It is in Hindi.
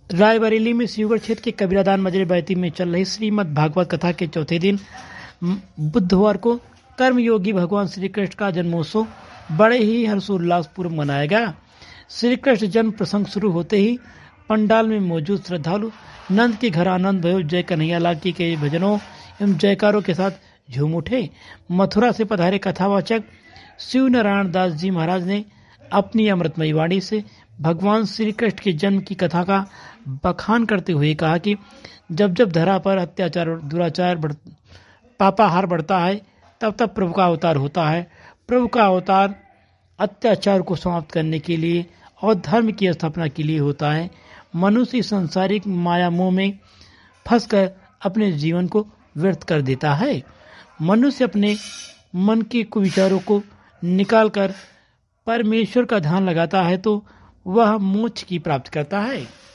रायबरेली में शिवगढ़ क्षेत्र के कबीरादान मजरे बैती में चल रही श्रीमद् भागवत कथा के चौथे दिन बुधवार को कर्मयोगी भगवान श्री कृष्ण का जन्मोत्सव बड़े ही हर्षोल्लास पूर्व मनाया गया। श्री कृष्ण जन्म प्रसंग शुरू होते ही पंडाल में मौजूद श्रद्धालु नंद के घर आनंद भयो जय कन्हैया लाल की के भजनों एवं जयकारों के साथ झूम उठे। मथुरा से पधारे कथावाचक शिव नारायण दास जी महाराज ने अपनी अमृतमयी वाणी से भगवान श्री कृष्ण के जन्म की कथा का बखान करते हुए कहा कि जब जब धरा पर अत्याचार और दुराचार पापाहार बढ़ता है तब तब प्रभु का अवतार होता है। प्रभु का अवतार अत्याचार को समाप्त करने के लिए और धर्म की स्थापना के लिए होता है। मनुष्य सांसारिक माया मोह में फंसकर अपने जीवन को व्यर्थ कर देता है। मनुष्य अपने मन के कुविचारों को निकालकर परमेश्वर का ध्यान लगाता है तो वह मोक्ष की प्राप्त करता है।